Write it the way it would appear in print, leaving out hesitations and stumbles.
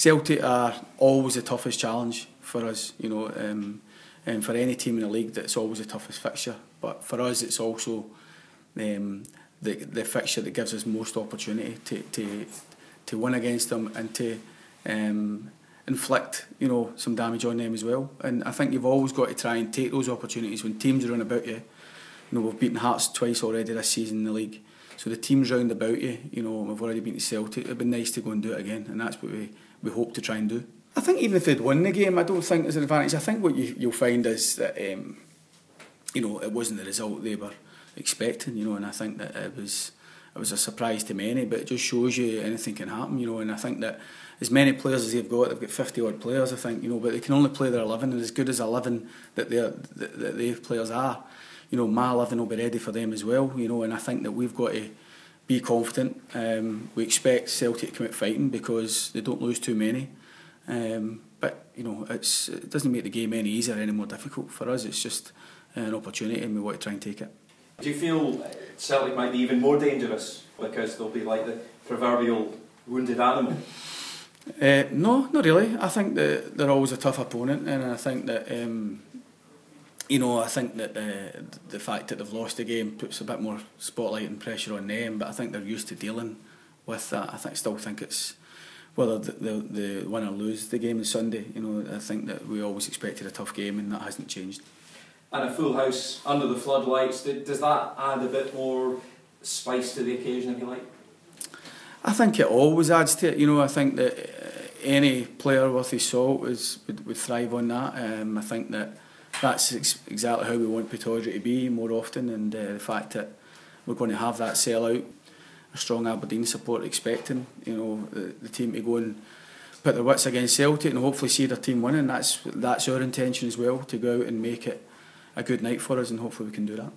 Celtic are always the toughest challenge for us, you know, and for any team in the league, that's always the toughest fixture. But for us, it's also the fixture that gives us most opportunity to win against them and to inflict, you know, some damage on them as well. And I think you've always got to try and take those opportunities when teams are on about you. You know, we've beaten Hearts twice already this season in the league. So the teams round about you, you know, we've already beaten Celtic. It'd be nice to go and do it again, and that's what we hope to try and do. I think even if they'd won the game, I don't think there's an advantage. I think what you'll find is that you know, it wasn't the result they were expecting, you know, and I think that it was a surprise to many, but it just shows you anything can happen, you know. And I think that as many players as they've got 50 odd players, I think, you know, but they can only play their 11, and as good as 11 that they players are, you know, my 11 will be ready for them as well, you know. And I think that we've got to be confident. We expect Celtic to come out fighting because they don't lose too many. But you know, it doesn't make the game any easier, any more difficult. For us, it's just an opportunity, and we want to try and take it. Do you feel Celtic might be even more dangerous because they'll be like the proverbial wounded animal? No, not really. I think that they're always a tough opponent, and I think that you know, I think that the fact that they've lost the game puts a bit more spotlight and pressure on them. But I think they're used to dealing with that. Still think it's whether they win or lose the game on Sunday. You know, I think that we always expected a tough game, and that hasn't changed. And a full house under the floodlights, does that add a bit more spice to the occasion, if you like? I think it always adds to it. You know, I think that any player worth his salt would thrive on that. I think that's exactly how we want Pittodrie to be more often, and the fact that we're going to have that sellout, a strong Aberdeen support expecting, you know, the team to go and put their wits against Celtic and hopefully see their team winning. That's our intention as well, to go out and make it a good night for us, and hopefully we can do that.